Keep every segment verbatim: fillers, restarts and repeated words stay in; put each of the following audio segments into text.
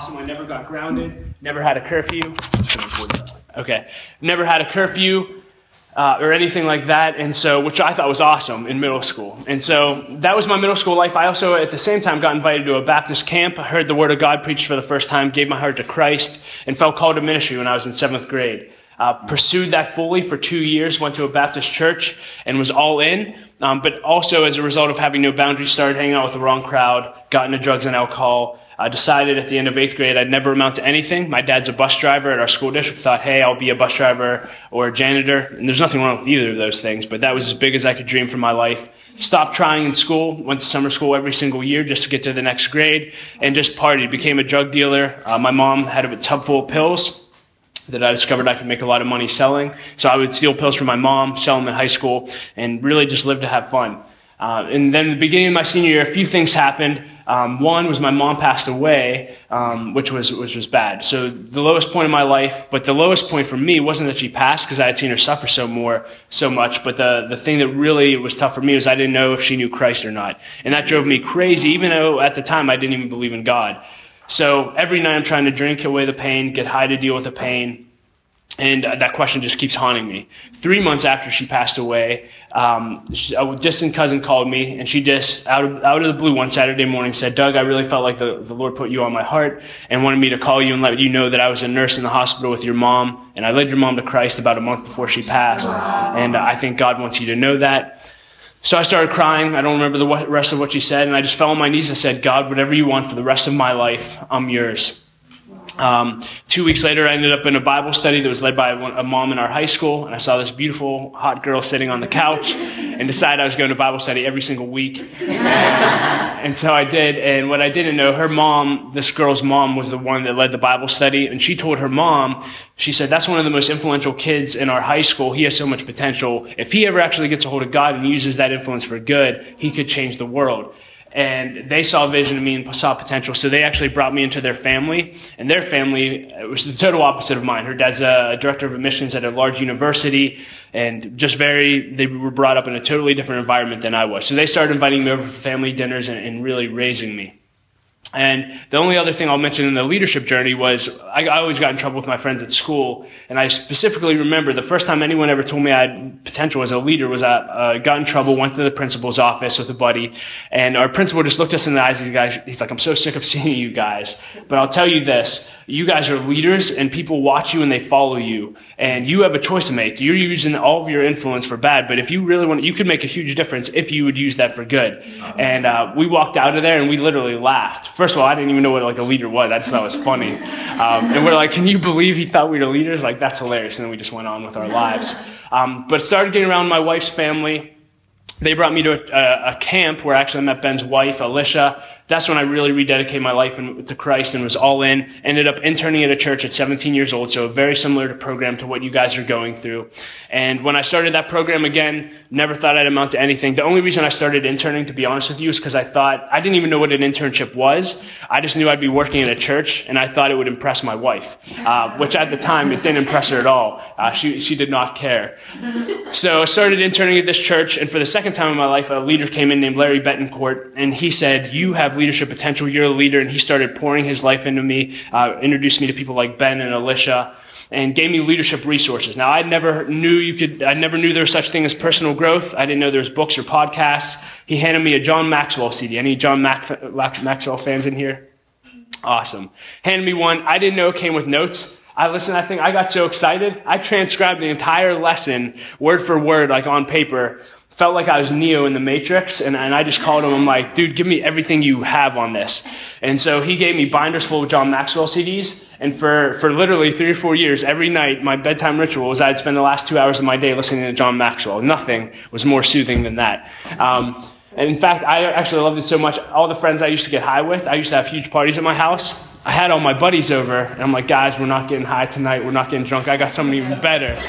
awesome. I never got grounded, never had a curfew. Okay, never had a curfew uh, or anything like that, and so, which I thought was awesome in middle school. And so that was my middle school life. I also, at the same time, got invited to a Baptist camp. I heard the Word of God preached for the first time, gave my heart to Christ, and felt called to ministry when I was in seventh grade. Uh, pursued that fully for two years, went to a Baptist church, and was all in. Um, but also, as a result of having no boundaries, started hanging out with the wrong crowd, got into drugs and alcohol. I decided at the end of eighth grade I'd never amount to anything. My dad's a bus driver at our school district. Thought, hey, I'll be a bus driver or a janitor. And there's nothing wrong with either of those things, but that was as big as I could dream for my life. Stopped trying in school, went to summer school every single year just to get to the next grade, and just partied. Became a drug dealer. Uh, my mom had a tub full of pills that I discovered I could make a lot of money selling. So I would steal pills from my mom, sell them in high school, and really just live to have fun. Uh, and then at the beginning of my senior year, a few things happened. Um, one was my mom passed away, um, which was which was bad. So the lowest point of my life, but the lowest point for me wasn't that she passed because I had seen her suffer so more, so much. But the, the thing that really was tough for me was I didn't know if she knew Christ or not. And that drove me crazy, even though at the time I didn't even believe in God. So every night I'm trying to drink away the pain, get high to deal with the pain. And uh, that question just keeps haunting me. Three months after she passed away, um, she, a distant cousin called me, and she just, out of, out of the blue one Saturday morning, said, Doug, I really felt like the, the Lord put you on my heart and wanted me to call you and let you know that I was a nurse in the hospital with your mom, and I led your mom to Christ about a month before she passed. And uh, I think God wants you to know that. So I started crying. I don't remember the rest of what she said, and I just fell on my knees and said, God, whatever you want for the rest of my life, I'm yours. Um, two weeks later, I ended up in a Bible study that was led by a mom in our high school, and I saw this beautiful, hot girl sitting on the couch and decided I was going to Bible study every single week. And so I did, and what I didn't know, her mom, this girl's mom, was the one that led the Bible study, and she told her mom, she said, that's one of the most influential kids in our high school. He has so much potential. If he ever actually gets a hold of God and uses that influence for good, he could change the world. And they saw vision in me and saw potential, so they actually brought me into their family. And their family was the total opposite of mine. Her dad's a director of admissions at a large university, and just very, they were brought up in a totally different environment than I was. So they started inviting me over for family dinners and, and really raising me. And the only other thing I'll mention in the leadership journey was I, I always got in trouble with my friends at school. And I specifically remember the first time anyone ever told me I had potential as a leader was I uh, got in trouble, went to the principal's office with a buddy. And our principal just looked us in the eyes. These guys, he's like, I'm so sick of seeing you guys. But I'll tell you this, you guys are leaders and people watch you and they follow you. And you have a choice to make. You're using all of your influence for bad. But if you really want, you could make a huge difference if you would use that for good. And uh, we walked out of there and we literally laughed. First of all, I didn't even know what like a leader was. I just thought it was funny. Um, and we're like, can you believe he thought we were leaders? Like, that's hilarious. And then we just went on with our lives. Um, but started getting around my wife's family. They brought me to a, a, a camp where I actually met Ben's wife, Alicia. That's when I really rededicated my life to Christ and was all in. Ended up interning at a church at seventeen years old, so very similar to program to what you guys are going through. And when I started that program again, never thought I'd amount to anything. The only reason I started interning, to be honest with you, is because I thought, I didn't even know what an internship was. I just knew I'd be working in a church, and I thought it would impress my wife, uh, which at the time, it didn't impress her at all. Uh, she, she did not care. So I started interning at this church, and for the second time in my life, a leader came in named Larry Betancourt, and he said, you have leadership potential, you're a leader, and he started pouring his life into me, uh, introduced me to people like Ben and Alicia, and gave me leadership resources. Now, I never knew you could, I never knew there was such thing as personal growth. I didn't know there was books or podcasts. He handed me a John Maxwell C D. Any John Mac- Maxwell fans in here? Awesome. Handed me one. I didn't know it came with notes. I listened, I think I got so excited. I transcribed the entire lesson, word for word, like on paper. Felt like I was Neo in the Matrix, and, and I just called him. I'm like, dude, give me everything you have on this. And so he gave me binders full of John Maxwell C Ds, and for, for literally three or four years, every night, my bedtime ritual was I'd spend the last two hours of my day listening to John Maxwell. Nothing was more soothing than that. Um, and in fact, I actually loved it so much. All the friends I used to get high with, I used to have huge parties at my house. I had all my buddies over, and I'm like, guys, we're not getting high tonight. We're not getting drunk. I got something even better.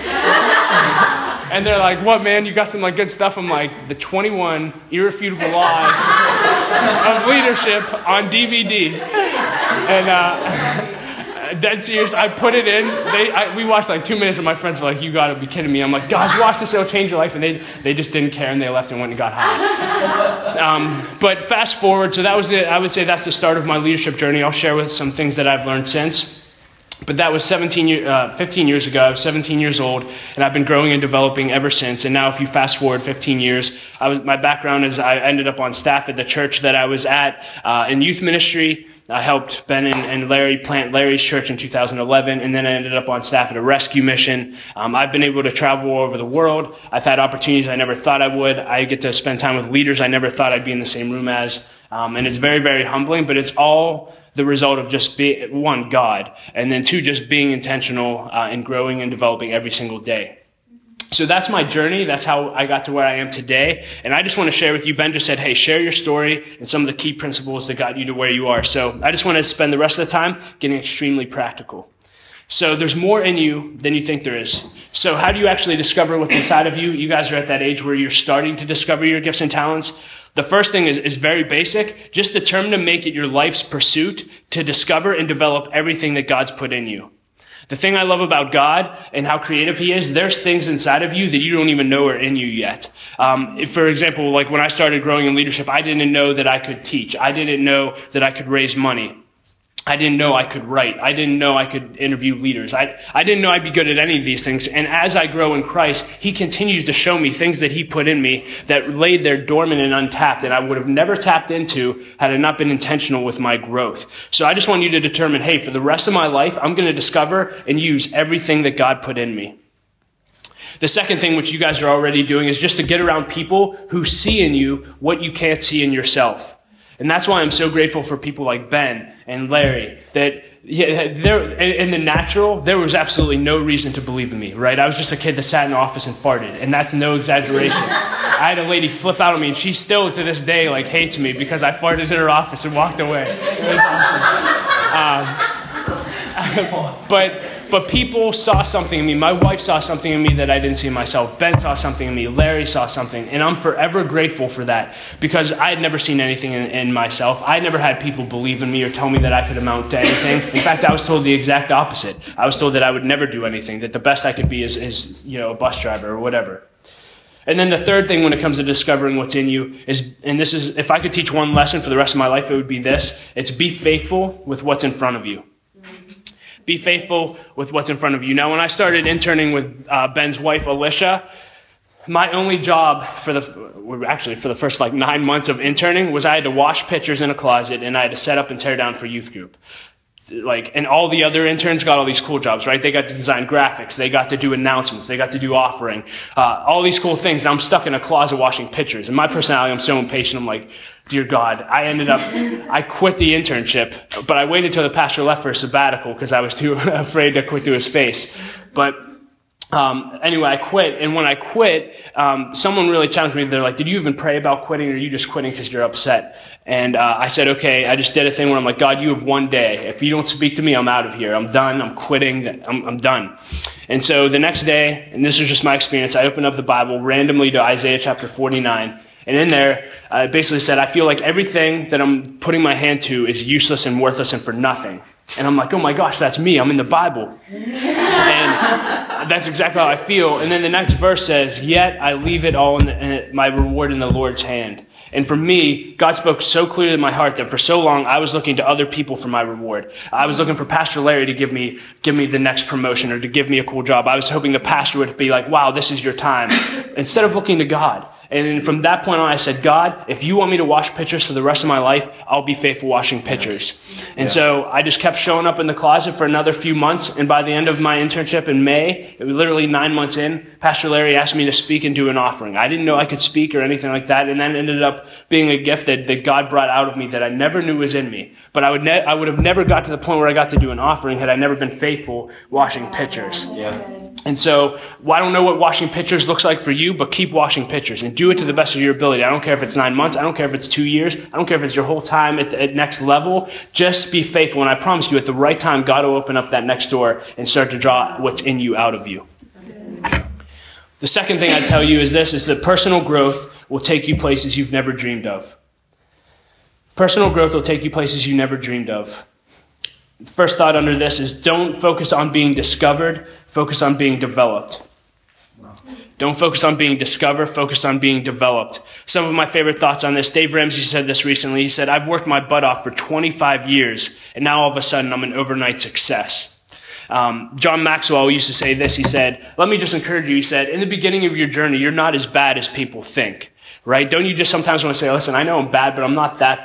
And they're like, what, man? You got some like good stuff? I'm like, the twenty-one Irrefutable Laws of Leadership on D V D. And uh, dead serious. I put it in. They, I, we watched like two minutes, and my friends were like, "You got to be kidding me!" I'm like, "Guys, watch this. It'll change your life." And they they just didn't care, and they left and went and got high. Um, but fast forward, so that was the. I would say that's the start of my leadership journey. I'll share with some things that I've learned since. But that was seventeen, uh, fifteen years ago. I was seventeen years old, and I've been growing and developing ever since. And now if you fast forward fifteen years, I was, my background is I ended up on staff at the church that I was at uh, in youth ministry. I helped Ben and, and Larry plant Larry's church in two thousand eleven, and then I ended up on staff at a rescue mission. Um, I've been able to travel all over the world. I've had opportunities I never thought I would. I get to spend time with leaders I never thought I'd be in the same room as. Um, and it's very, very humbling, but it's all the result of just being, one, God, and then two, just being intentional uh, and growing and developing every single day. So that's my journey. That's how I got to where I am today. And I just want to share with you, Ben just said, hey, share your story and some of the key principles that got you to where you are. So I just want to spend the rest of the time getting extremely practical. So there's more in you than you think there is. So how do you actually discover what's inside of you? You guys are at that age where you're starting to discover your gifts and talents. The first thing is, is very basic. Just determine to make it your life's pursuit to discover and develop everything that God's put in you. The thing I love about God and how creative he is, there's things inside of you that you don't even know are in you yet. Um, if, for example, like when I started growing in leadership, I didn't know that I could teach. I didn't know that I could raise money. I didn't know I could write. I didn't know I could interview leaders. I, I didn't know I'd be good at any of these things. And as I grow in Christ, he continues to show me things that he put in me that laid there dormant and untapped and I would have never tapped into had I not been intentional with my growth. So I just want you to determine, hey, for the rest of my life, I'm going to discover and use everything that God put in me. The second thing, which you guys are already doing, is just to get around people who see in you what you can't see in yourself. And that's why I'm so grateful for people like Ben and Larry, that yeah, there in the natural, there was absolutely no reason to believe in me, right? I was just a kid that sat in the office and farted, and that's no exaggeration. I had a lady flip out on me, and she still to this day like hates me because I farted in her office and walked away. It was awesome. Um, but but people saw something in me. My wife saw something in me that I didn't see in myself. Ben saw something in me. Larry saw something. And I'm forever grateful for that because I had never seen anything in, in myself. I never had people believe in me or tell me that I could amount to anything. In fact, I was told the exact opposite. I was told that I would never do anything, that the best I could be is, is you know, a bus driver or whatever. And then the third thing when it comes to discovering what's in you is, and this is, if I could teach one lesson for the rest of my life, it would be this. It's be faithful with what's in front of you. Be faithful with what's in front of you. Now, when I started interning with uh, Ben's wife, Alicia, my only job for the, actually for the first like nine months of interning was I had to wash pictures in a closet and I had to set up and tear down for youth group. Like, and all the other interns got all these cool jobs, right? They got to design graphics. They got to do announcements. They got to do offering, uh, all these cool things. And I'm stuck in a closet washing pictures. And my personality, I'm so impatient. I'm like, dear God, I ended up, I quit the internship, but I waited till the pastor left for a sabbatical because I was too afraid to quit to his face. But Um, anyway, I quit, and when I quit, um, someone really challenged me. They're like, did you even pray about quitting, or are you just quitting because you're upset? And uh, I said, okay, I just did a thing where I'm like, God, you have one day. If you don't speak to me, I'm out of here. I'm done. I'm quitting. I'm, I'm done. And so the next day, and this was just my experience, I opened up the Bible randomly to Isaiah chapter forty-nine. And in there, uh, it basically said, I feel like everything that I'm putting my hand to is useless and worthless and for nothing. And I'm like, oh my gosh, that's me. I'm in the Bible. And that's exactly how I feel. And then the next verse says, yet I leave it all in, the, in my reward in the Lord's hand. And for me, God spoke so clearly in my heart that for so long, I was looking to other people for my reward. I was looking for Pastor Larry to give me, give me the next promotion or to give me a cool job. I was hoping the pastor would be like, wow, this is your time. Instead of looking to God. And from that point on, I said, God, if you want me to wash pitchers for the rest of my life, I'll be faithful washing pitchers. And yeah. So I just kept showing up in the closet for another few months. And by the end of my internship in May, it was literally nine months in, Pastor Larry asked me to speak and do an offering. I didn't know I could speak or anything like that. And that ended up being a gift that, that God brought out of me that I never knew was in me. But I would ne- I would have never got to the point where I got to do an offering had I never been faithful washing pitchers. Yeah. And so, well, I don't know what washing pitchers looks like for you, but keep washing pitchers and do it to the best of your ability. I don't care if it's nine months. I don't care if it's two years. I don't care if it's your whole time at the at next level. Just be faithful. And I promise you, at the right time, God will open up that next door and start to draw what's in you out of you. The second thing I tell you is this, is that personal growth will take you places you've never dreamed of. Personal growth will take you places you never dreamed of. First thought under this is don't focus on being discovered, focus on being developed. Don't focus on being discovered, focus on being developed. Some of my favorite thoughts on this, Dave Ramsey said this recently. He said, I've worked my butt off for twenty-five years, and now all of a sudden I'm an overnight success. Um, John Maxwell used to say this. He said, let me just encourage you. He said, in the beginning of your journey, you're not as bad as people think, right? Don't you just sometimes want to say, listen, I know I'm bad, but I'm not that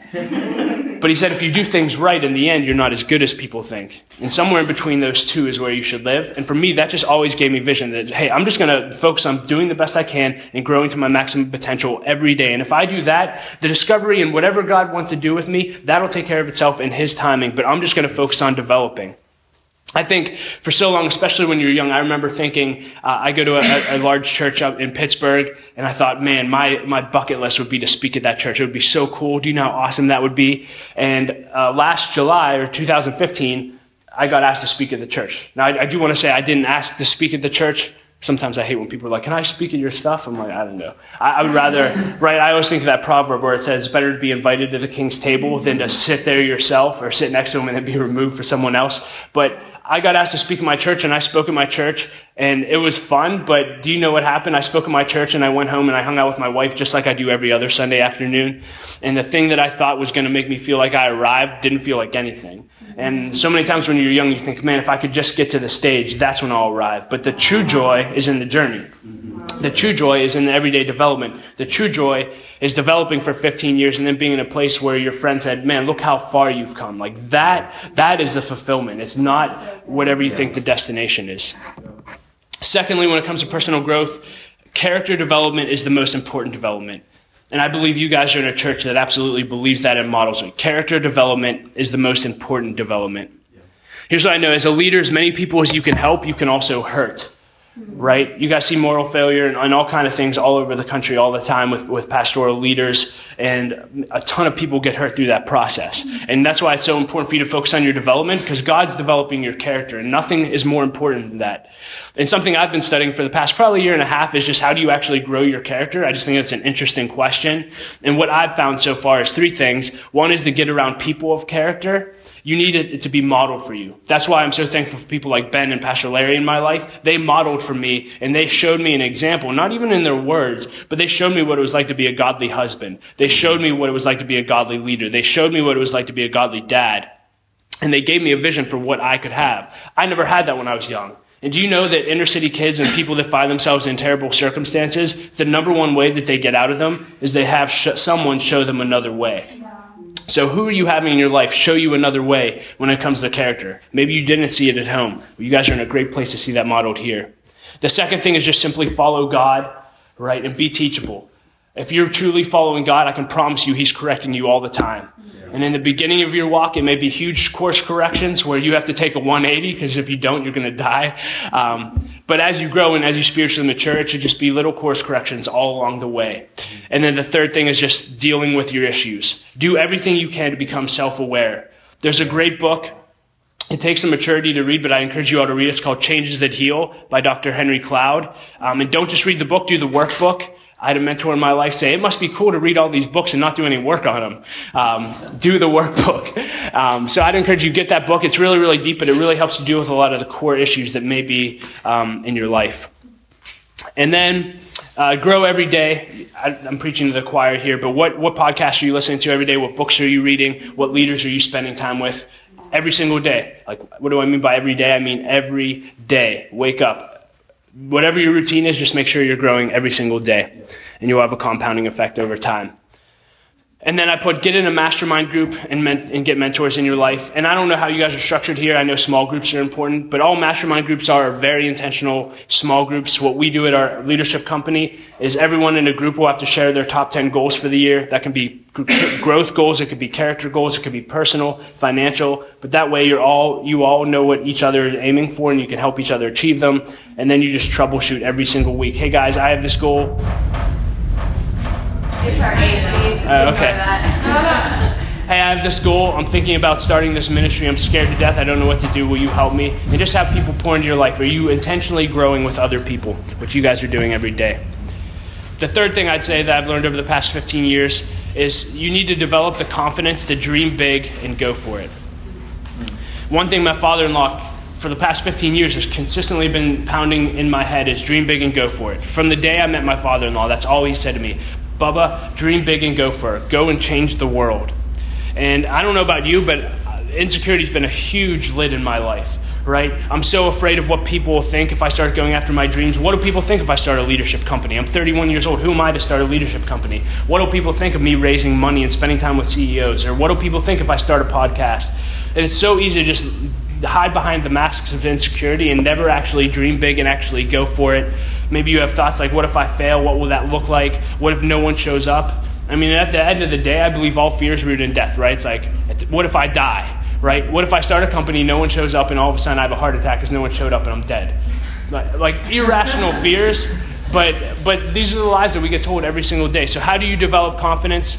bad. But he said, if you do things right in the end, you're not as good as people think. And somewhere in between those two is where you should live. And for me, that just always gave me vision that, hey, I'm just going to focus on doing the best I can and growing to my maximum potential every day. And if I do that, the discovery and whatever God wants to do with me, that'll take care of itself in his timing. But I'm just going to focus on developing. I think for so long, especially when you're young, I remember thinking, uh, I go to a, a large church up in Pittsburgh, and I thought, man, my, my bucket list would be to speak at that church. It would be so cool. Do you know how awesome that would be? And uh, last July, or two thousand fifteen, I got asked to speak at the church. Now, I, I do want to say I didn't ask to speak at the church. Sometimes I hate when people are like, can I speak at your stuff? I'm like, I don't know. I, I would rather, right, I always think of that proverb where it says, it's better to be invited to the king's table than to sit there yourself or sit next to him and then be removed for someone else. But I got asked to speak at my church, and I spoke at my church, and it was fun, but do you know what happened? I spoke at my church, and I went home, and I hung out with my wife just like I do every other Sunday afternoon, and the thing that I thought was going to make me feel like I arrived didn't feel like anything. And so many times when you're young, you think, man, if I could just get to the stage, that's when I'll arrive. But the true joy is in the journey. The true joy is in the everyday development. The true joy is developing for fifteen years and then being in a place where your friend said, man, look how far you've come. Like that, that is the fulfillment. It's not whatever you think the destination is. Secondly, when it comes to personal growth, character development is the most important development. And I believe you guys are in a church that absolutely believes that and models it. Character development is the most important development. Here's what I know. As a leader, as many people as you can help, you can also hurt. Right? You guys see moral failure and, and all kind of things all over the country all the time with, with pastoral leaders, and a ton of people get hurt through that process. And that's why it's so important for you to focus on your development, because God's developing your character, and nothing is more important than that. And something I've been studying for the past probably year and a half is just how do you actually grow your character? I just think that's an interesting question. And what I've found so far is three things. One is to get around people of character. You need it to be modeled for you. That's why I'm so thankful for people like Ben and Pastor Larry in my life. They modeled for me, and they showed me an example, not even in their words, but they showed me what it was like to be a godly husband. They showed me what it was like to be a godly leader. They showed me what it was like to be a godly dad. And they gave me a vision for what I could have. I never had that when I was young. And do you know that inner city kids and people that find themselves in terrible circumstances, the number one way that they get out of them is they have sh- someone show them another way. So who are you having in your life show you another way when it comes to character? Maybe you didn't see it at home. Well, you guys are in a great place to see that modeled here. The second thing is just simply follow God, right, and be teachable. If you're truly following God, I can promise you he's correcting you all the time. And in the beginning of your walk, it may be huge course corrections where you have to take a one eighty, because if you don't, you're going to die. Um, but as you grow and as you spiritually mature, it should just be little course corrections all along the way. And then the third thing is just dealing with your issues. Do everything you can to become self-aware. There's a great book. It takes some maturity to read, but I encourage you all to read it. It's called Changes That Heal by Doctor Henry Cloud. Um, and don't just read the book, do the workbook. I had a mentor in my life say, it must be cool to read all these books and not do any work on them. Um, do the workbook. Um, so I'd encourage you to get that book. It's really, really deep, but it really helps you deal with a lot of the core issues that may be um, in your life. And then uh, grow every day. I, I'm preaching to the choir here, but what, what podcasts are you listening to every day? What books are you reading? What leaders are you spending time with? Every single day. Like, what do I mean by every day? I mean every day. Wake up. Whatever your routine is, just make sure you're growing every single day, and you'll have a compounding effect over time. And then I put get in a mastermind group and, men- and get mentors in your life. And I don't know how you guys are structured here. I know small groups are important, but all mastermind groups are very intentional small groups. What we do at our leadership company is everyone in a group will have to share their top ten goals for the year. That can be growth goals, it could be character goals, it could be personal, financial, but that way you're all you all know what each other is aiming for, and you can help each other achieve them. And then you just troubleshoot every single week. Hey guys, I have this goal. Uh, okay. Hey, I have this goal. I'm thinking about starting this ministry. I'm scared to death. I don't know what to do. Will you help me? And just have people pour into your life. Are you intentionally growing with other people, which you guys are doing every day? The third thing I'd say that I've learned over the past fifteen years is you need to develop the confidence to dream big and go for it. One thing my father-in-law for the past fifteen years has consistently been pounding in my head is dream big and go for it. From the day I met my father-in-law, that's all he said to me. Bubba, dream big and go for it. Go and change the world. And I don't know about you, but insecurity's been a huge lid in my life, right? I'm so afraid of what people will think if I start going after my dreams. What do people think if I start a leadership company? I'm thirty-one years old. Who am I to start a leadership company? What do people think of me raising money and spending time with C E Os? Or what do people think if I start a podcast? And it's so easy to just hide behind the masks of insecurity and never actually dream big and actually go for it. Maybe you have thoughts like, what if I fail? What will that look like? What if no one shows up? I mean, at the end of the day, I believe all fear is rooted in death, right? It's like, what if I die, right? What if I start a company, no one shows up, and all of a sudden I have a heart attack because no one showed up and I'm dead? Like, like irrational fears, but but these are the lies that we get told every single day. So how do you develop confidence?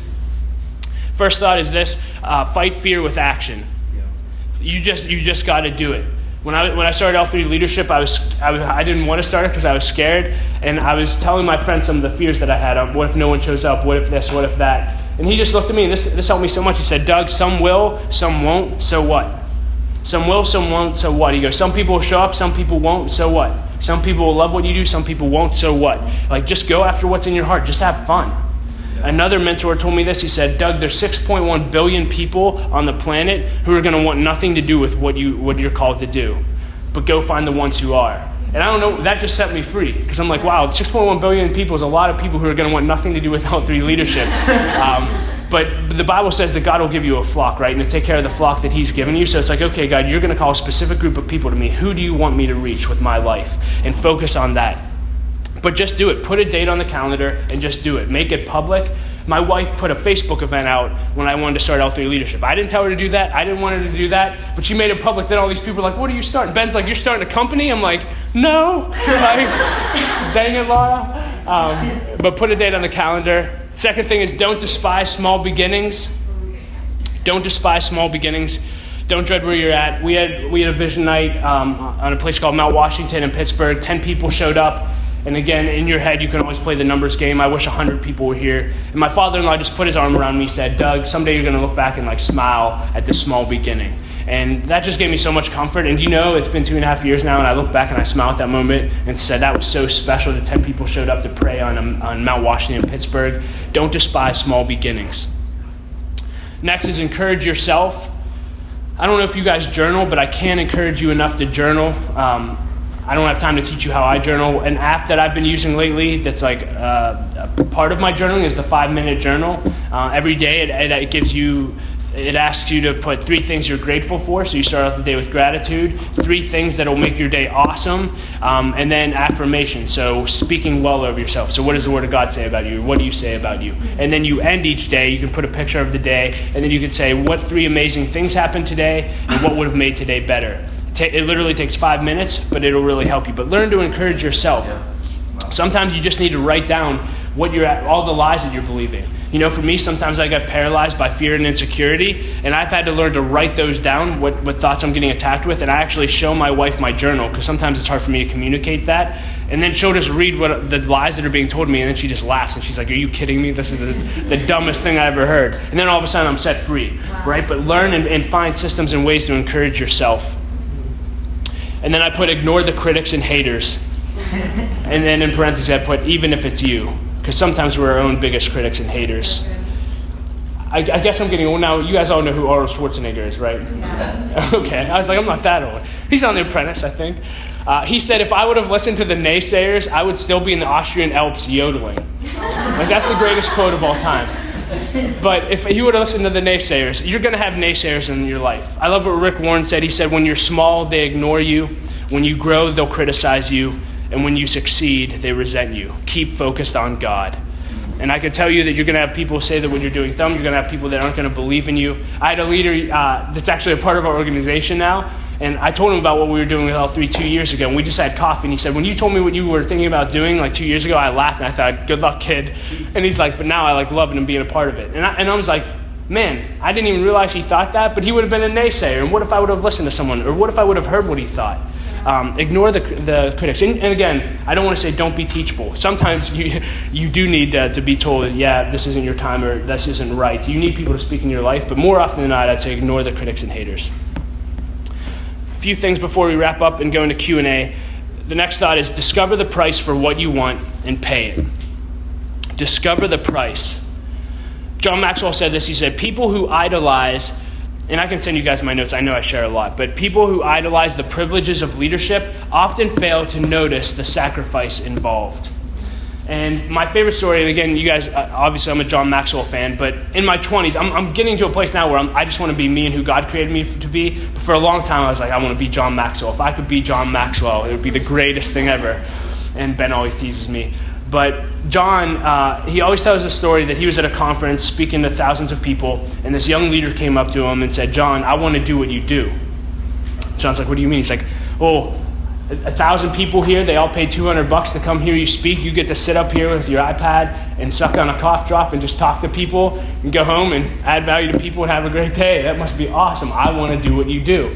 First thought is this, uh, fight fear with action. You just you just got to do it. When I when I started L three Leadership, I was I, was, I didn't want to start it because I was scared, and I was telling my friends some of the fears that I had. Um, what if no one shows up? What if this? What if that? And he just looked at me, and this this helped me so much. He said, "Doug, some will, some won't. So what? Some will, some won't. So what?" He goes, "Some people will show up, some people won't. So what? Some people will love what you do, some people won't. So what? Like, just go after what's in your heart. Just have fun." Another mentor told me this. He said, "Doug, there's six point one billion people on the planet who are going to want nothing to do with what you what you're called to do, but go find the ones who are." And I don't know, that just set me free because I'm like, wow, six point one billion people is a lot of people who are going to want nothing to do with L three Leadership. um, but the Bible says that God will give you a flock, right, and to take care of the flock that He's given you. So it's like, okay, God, you're going to call a specific group of people to me. Who do you want me to reach with my life? And focus on that. But just do it. Put a date on the calendar and just do it. Make it public. My wife put a Facebook event out when I wanted to start L three Leadership. I didn't tell her to do that. I didn't want her to do that. But she made it public. Then all these people are like, what are you starting? Ben's like, you're starting a company? I'm like, no. Like, dang it, Laura. Um, but put a date on the calendar. Second thing is don't despise small beginnings. Don't despise small beginnings. Don't dread where you're at. We had, we had a vision night um, on a place called Mount Washington in Pittsburgh. Ten people showed up. And again, in your head, you can always play the numbers game. I wish one hundred people were here. And my father-in-law just put his arm around me and said, Doug, someday you're going to look back and like smile at this small beginning. And that just gave me so much comfort. And you know, it's been two and a half years now, and I look back and I smile at that moment and said that was so special that ten people showed up to pray on, um, on Mount Washington in Pittsburgh. Don't despise small beginnings. Next is encourage yourself. I don't know if you guys journal, but I can't encourage you enough to journal. Um, I don't have time to teach you how I journal. An app that I've been using lately that's like uh, a part of my journaling is the five-minute journal. Uh, every day it, it, it gives you, it asks you to put three things you're grateful for. So you start out the day with gratitude, three things that will make your day awesome, um, and then affirmation. So speaking well of yourself. So what does the Word of God say about you? What do you say about you? And then you end each day, you can put a picture of the day, and then you can say what three amazing things happened today and what would have made today better. It literally takes five minutes, but it'll really help you. But learn to encourage yourself. Sometimes you just need to write down what you're at, all the lies that you're believing. You know, for me, sometimes I get paralyzed by fear and insecurity, and I've had to learn to write those down, what, what thoughts I'm getting attacked with, and I actually show my wife my journal, because sometimes it's hard for me to communicate that. And then she'll just read what the lies that are being told to me, and then she just laughs, and she's like, are you kidding me? This is the, the dumbest thing I ever heard. And then all of a sudden I'm set free, right? But learn and, and find systems and ways to encourage yourself. And then I put ignore the critics and haters. And then in parentheses I put even if it's you. Because sometimes we're our own biggest critics and haters. I, I guess I'm getting old now. You guys all know who Arnold Schwarzenegger is, right? Yeah. Okay. I was like, I'm not that old. He's on The Apprentice, I think. Uh, he said, if I would have listened to the naysayers, I would still be in the Austrian Alps yodeling. Like, that's the greatest quote of all time. But if you would have listened to the naysayers, you're going to have naysayers in your life. I love what Rick Warren said. He said, when you're small, they ignore you. When you grow, they'll criticize you. And when you succeed, they resent you. Keep focused on God. And I can tell you that you're going to have people say that when you're doing thumb, you're going to have people that aren't going to believe in you. I had a leader uh, that's actually a part of our organization now. And I told him about what we were doing with L three two years ago. And we just had coffee. And he said, when you told me what you were thinking about doing like two years ago, I laughed. And I thought, good luck, kid. And he's like, but now I like loving and being a part of it. And I, and I was like, man, I didn't even realize he thought that. But he would have been a naysayer. And what if I would have listened to someone? Or what if I would have heard what he thought? Um, ignore the the critics. And, and again, I don't want to say don't be teachable. Sometimes you you do need uh, to be told that, yeah, this isn't your time or this isn't right. You need people to speak in your life. But more often than not, I'd say ignore the critics and haters. A few things before we wrap up and go into Q and A. The next thought is discover the price for what you want and pay it. Discover the price. John Maxwell said this. He said, people who idolize, and I can send you guys my notes, I know I share a lot, but people who idolize the privileges of leadership often fail to notice the sacrifice involved. And my favorite story, and again, you guys, obviously I'm a John Maxwell fan, but in my twenties, I'm, I'm getting to a place now where I'm, I just want to be me and who God created me to be. But for a long time, I was like, I want to be John Maxwell. If I could be John Maxwell, it would be the greatest thing ever. And Ben always teases me. But John, uh, he always tells a story that he was at a conference speaking to thousands of people, and this young leader came up to him and said, John, I want to do what you do. John's like, what do you mean? He's like, oh, a thousand people here, they all pay two hundred bucks to come hear you speak. You get to sit up here with your iPad and suck on a cough drop and just talk to people and go home and add value to people and have a great day. That must be awesome. I want to do what you do.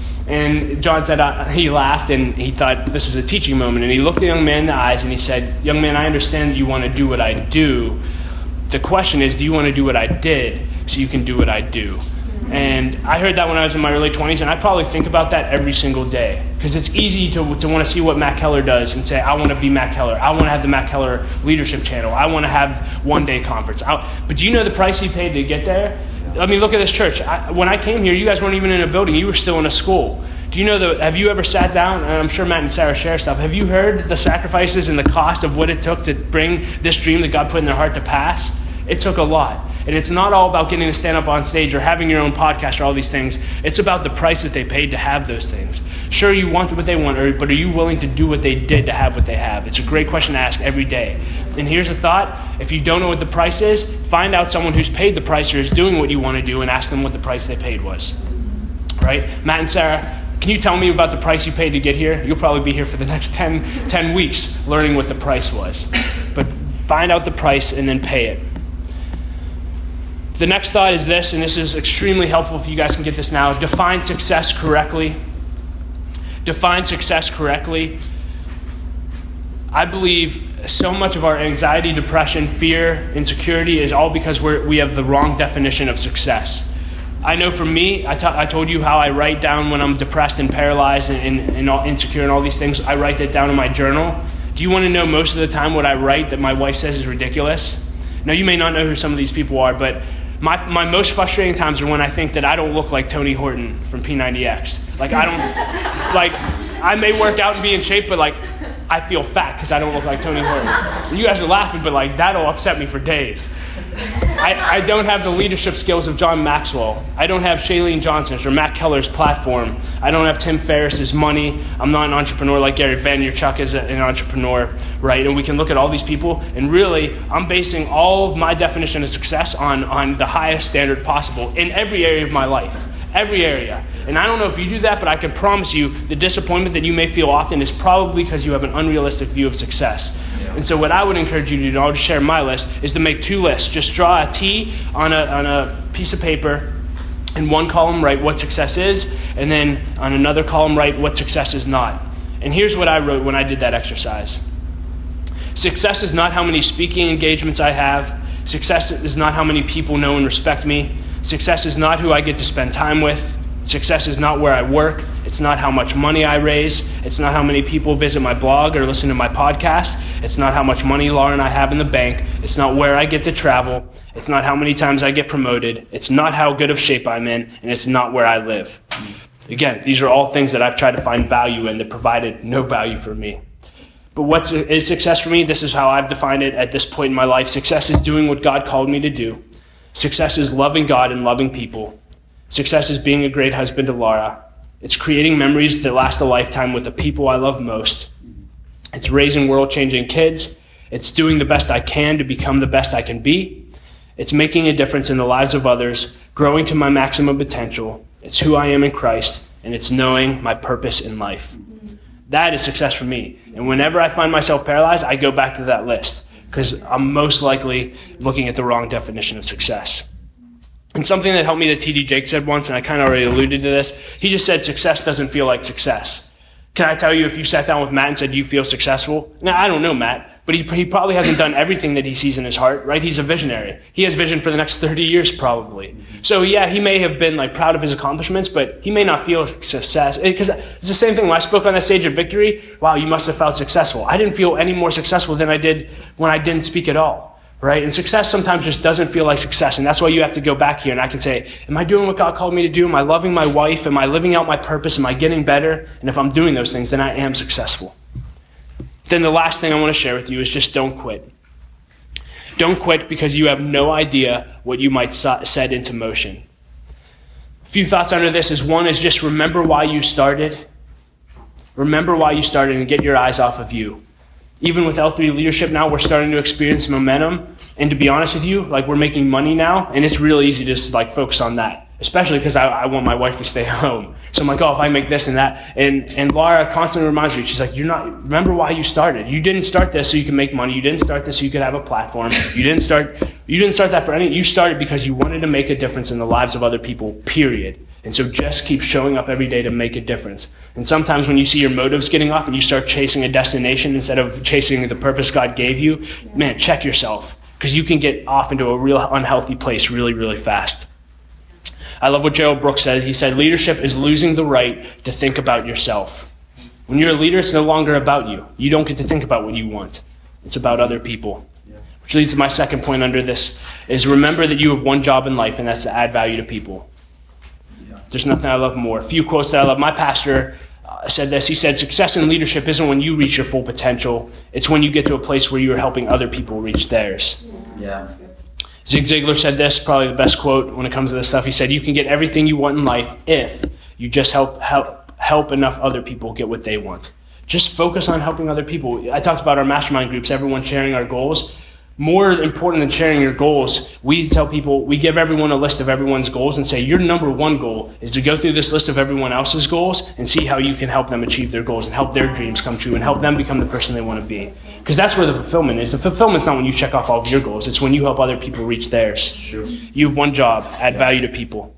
And John said, uh, he laughed and he thought this is a teaching moment. And he looked the young man in the eyes and he said, young man, I understand that you want to do what I do. The question is, do you want to do what I did so you can do what I do? And I heard that when I was in my early twenties, and I probably think about that every single day. Because it's easy to to want to see what Matt Keller does and say, I want to be Matt Keller. I want to have the Matt Keller leadership channel. I want to have one-day conference. I, but do you know the price he paid to get there? I mean, look at this church. I, when I came here, you guys weren't even in a building. You were still in a school. Do you know the, have you ever sat down, and I'm sure Matt and Sarah share stuff, have you heard the sacrifices and the cost of what it took to bring this dream that God put in their heart to pass? It took a lot. And it's not all about getting to stand up on stage or having your own podcast or all these things. It's about the price that they paid to have those things. Sure, you want what they want, but are you willing to do what they did to have what they have? It's a great question to ask every day. And here's a thought. If you don't know what the price is, find out someone who's paid the price or is doing what you want to do and ask them what the price they paid was. Right? Matt and Sarah, can you tell me about the price you paid to get here? You'll probably be here for the next ten, ten weeks learning what the price was. But find out the price and then pay it. The next thought is this, and this is extremely helpful if you guys can get this now. Define success correctly. Define success correctly. I believe so much of our anxiety, depression, fear, insecurity is all because we're, we have the wrong definition of success. I know for me, I, t- I told you how I write down when I'm depressed and paralyzed and, and, and all, insecure and all these things. I write that down in my journal. Do you want to know most of the time what I write that my wife says is ridiculous? Now, you may not know who some of these people are, but My my most frustrating times are when I think that I don't look like Tony Horton from P ninety X. Like I don't, like I may work out and be in shape, but like I feel fat because I don't look like Tony Horton. And you guys are laughing, but like that'll upset me for days. I, I don't have the leadership skills of John Maxwell. I don't have Shailene Johnson's or Matt Keller's platform. I don't have Tim Ferriss's money. I'm not an entrepreneur like Gary Vaynerchuk is an entrepreneur, right? And we can look at all these people, and really, I'm basing all of my definition of success on, on the highest standard possible in every area of my life. Every area. And I don't know if you do that, but I can promise you the disappointment that you may feel often is probably because you have an unrealistic view of success. Yeah. And so what I would encourage you to do, and I'll just share my list, is to make two lists. Just draw a T on a, on a piece of paper. In one column, write what success is, and then on another column, write what success is not. And here's what I wrote when I did that exercise. Success is not how many speaking engagements I have. Success is not how many people know and respect me. Success is not who I get to spend time with. Success is not where I work. It's not how much money I raise. It's not how many people visit my blog or listen to my podcast. It's not how much money Laura and I have in the bank. It's not where I get to travel. It's not how many times I get promoted. It's not how good of shape I'm in. And it's not where I live. Again, these are all things that I've tried to find value in that provided no value for me. But what is success for me? This is how I've defined it at this point in my life. Success is doing what God called me to do. Success is loving God and loving people. Success is being a great husband to Laura. It's creating memories that last a lifetime with the people I love most. It's raising world-changing kids. It's doing the best I can to become the best I can be. It's making a difference in the lives of others, growing to my maximum potential. It's who I am in Christ, and it's knowing my purpose in life. That is success for me. And whenever I find myself paralyzed, I go back to that list, because I'm most likely looking at the wrong definition of success. And something that helped me that T D Jake said once, and I kind of already alluded to this, he just said success doesn't feel like success. Can I tell you, if you sat down with Matt and said, do you feel successful? Now, I don't know Matt, but he, he probably hasn't done everything that he sees in his heart, right? He's a visionary. He has vision for the next thirty years probably. So yeah, he may have been like proud of his accomplishments, but he may not feel success. Because it's the same thing when I spoke on that stage of victory. Wow, you must have felt successful. I didn't feel any more successful than I did when I didn't speak at all, right? And success sometimes just doesn't feel like success. And that's why you have to go back here and I can say, am I doing what God called me to do? Am I loving my wife? Am I living out my purpose? Am I getting better? And if I'm doing those things, then I am successful. Then the last thing I want to share with you is just don't quit. Don't quit because you have no idea what you might set into motion. A few thoughts under this is one is just remember why you started. Remember why you started and get your eyes off of you. Even with L three leadership now, we're starting to experience momentum. And to be honest with you, like we're making money now, and it's really easy to just like focus on that, especially because I, I want my wife to stay home. So I'm like, oh, if I make this and that. And and Laura constantly reminds me, she's like, you're not, remember why you started. You didn't start this so you can make money. You didn't start this so you could have a platform. You didn't start, you didn't start that for any, you started because you wanted to make a difference in the lives of other people, period. And so just keep showing up every day to make a difference. And sometimes when you see your motives getting off and you start chasing a destination instead of chasing the purpose God gave you, man, check yourself. Because you can get off into a real unhealthy place really, really fast. I love what Gerald Brooks said. He said, leadership is losing the right to think about yourself. When you're a leader, it's no longer about you. You don't get to think about what you want. It's about other people. Yeah. Which leads to my second point under this, is remember that you have one job in life, and that's to add value to people. Yeah. There's nothing I love more. A few quotes that I love. My pastor uh, said this. He said, success in leadership isn't when you reach your full potential. It's when you get to a place where you're helping other people reach theirs. Yeah. Zig Ziglar said this, probably the best quote when it comes to this stuff. He said, you can get everything you want in life if you just help help help enough other people get what they want. Just focus on helping other people. I talked about our mastermind groups, everyone sharing our goals. More important than sharing your goals, we tell people, we give everyone a list of everyone's goals and say, your number one goal is to go through this list of everyone else's goals and see how you can help them achieve their goals and help their dreams come true and help them become the person they want to be. Because that's where the fulfillment is. The fulfillment's not when you check off all of your goals. It's when you help other people reach theirs. Sure. You have one job, add value to people.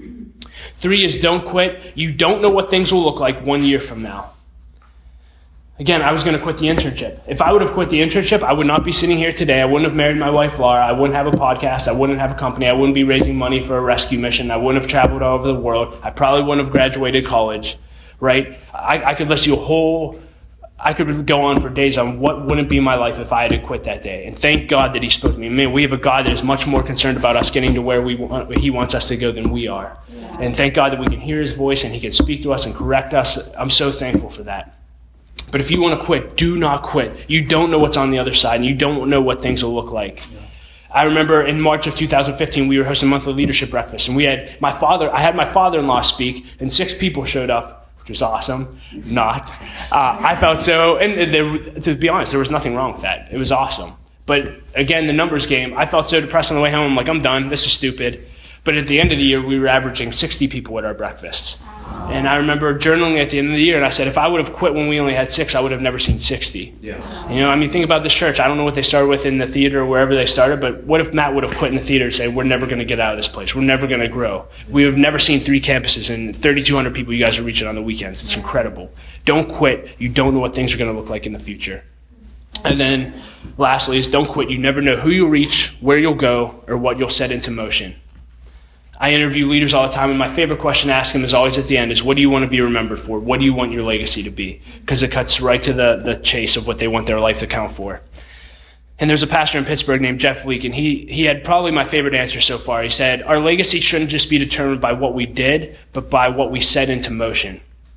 Three is don't quit. You don't know what things will look like one year from now. Again, I was going to quit the internship. If I would have quit the internship, I would not be sitting here today. I wouldn't have married my wife, Laura. I wouldn't have a podcast. I wouldn't have a company. I wouldn't be raising money for a rescue mission. I wouldn't have traveled all over the world. I probably wouldn't have graduated college, right? I, I could list you a whole, I could go on for days on what wouldn't be my life if I had to quit that day. And thank God that he spoke to me. Man, we have a God that is much more concerned about us getting to where we want, he wants us to go than we are. Yeah. And thank God that we can hear his voice and he can speak to us and correct us. I'm so thankful for that. But if you want to quit, do not quit. You don't know what's on the other side, and you don't know what things will look like. Yeah. I remember in March of two thousand fifteen, we were hosting monthly leadership breakfast, and we had my father. I had my father-in-law speak, and six people showed up, which was awesome. Not. Uh, I felt so, and there, to be honest, there was nothing wrong with that. It was awesome. But again, the numbers game, I felt so depressed on the way home. I'm like, I'm done. This is stupid. But at the end of the year, we were averaging sixty people at our breakfasts. And I remember journaling at the end of the year, and I said, if I would have quit when we only had six, I would have never seen sixty. Yeah. You know, I mean, think about this church. I don't know what they started with in the theater or wherever they started, but what if Matt would have quit in the theater and said, we're never going to get out of this place. We're never going to grow. We have never seen three campuses and thirty-two hundred people you guys are reaching on the weekends. It's incredible. Don't quit. You don't know what things are going to look like in the future. And then lastly is don't quit. You never know who you'll reach, where you'll go, or what you'll set into motion. I interview leaders all the time, and my favorite question to ask them is always at the end is, what do you want to be remembered for? What do you want your legacy to be? Because it cuts right to the, the chase of what they want their life to count for. And there's a pastor in Pittsburgh named Jeff Leake, and he, he had probably my favorite answer so far. He said, our legacy shouldn't just be determined by what we did, but by what we set into motion.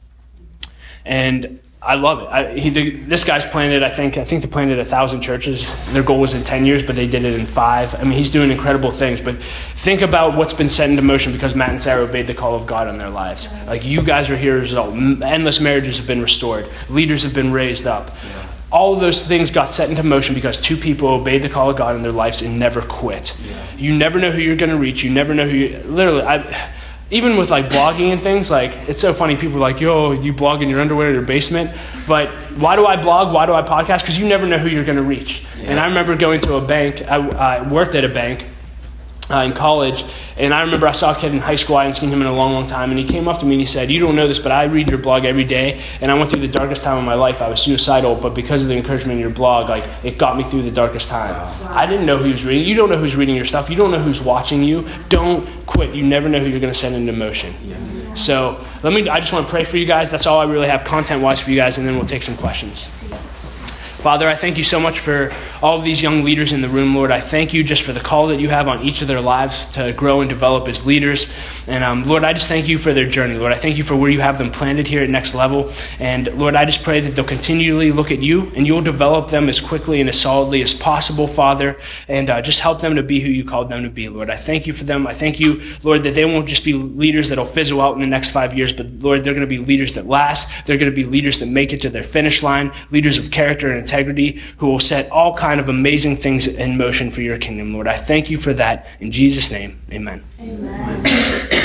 And I love it. I, he, the, this guy's planted, I think, I think they planted a thousand churches. Their goal was in ten years, but they did it in five. I mean, he's doing incredible things. But think about what's been set into motion because Matt and Sarah obeyed the call of God on their lives. Like, you guys are here as a result. Endless marriages have been restored. Leaders have been raised up. Yeah. All of those things got set into motion because two people obeyed the call of God in their lives and never quit. Yeah. You never know who you're going to reach. You never know who you... Literally, I... Even with like blogging and things, like it's so funny. People are like, yo, you blog in your underwear in your basement. But why do I blog? Why do I podcast? Because you never know who you're going to reach. Yeah. And I remember going to a bank. I, I worked at a bank. Uh, in college, and I remember I saw a kid in high school. I hadn't seen him in a long, long time, and he came up to me and he said, "You don't know this, but I read your blog every day, and I went through the darkest time of my life. I was suicidal, but because of the encouragement in your blog, like it got me through the darkest time." Wow. I didn't know who was reading. You don't know who's reading your stuff. You don't know who's watching you. Don't quit. You never know who you're going to set into motion. Yeah. So let me. I just want to pray for you guys. That's all I really have content-wise for you guys, and then we'll take some questions. Father, I thank you so much for all of these young leaders in the room, Lord. I thank you just for the call that you have on each of their lives to grow and develop as leaders. And um, Lord, I just thank you for their journey. Lord, I thank you for where you have them planted here at Next Level. And Lord, I just pray that they'll continually look at you and you'll develop them as quickly and as solidly as possible, Father, and uh, just help them to be who you called them to be, Lord. I thank you for them. I thank you, Lord, that they won't just be leaders that'll fizzle out in the next five years, but Lord, they're going to be leaders that last. They're going to be leaders that make it to their finish line, leaders of character and integrity who will set all kind of amazing things in motion for your kingdom, Lord. I thank you for that. In Jesus' name, amen. Amen.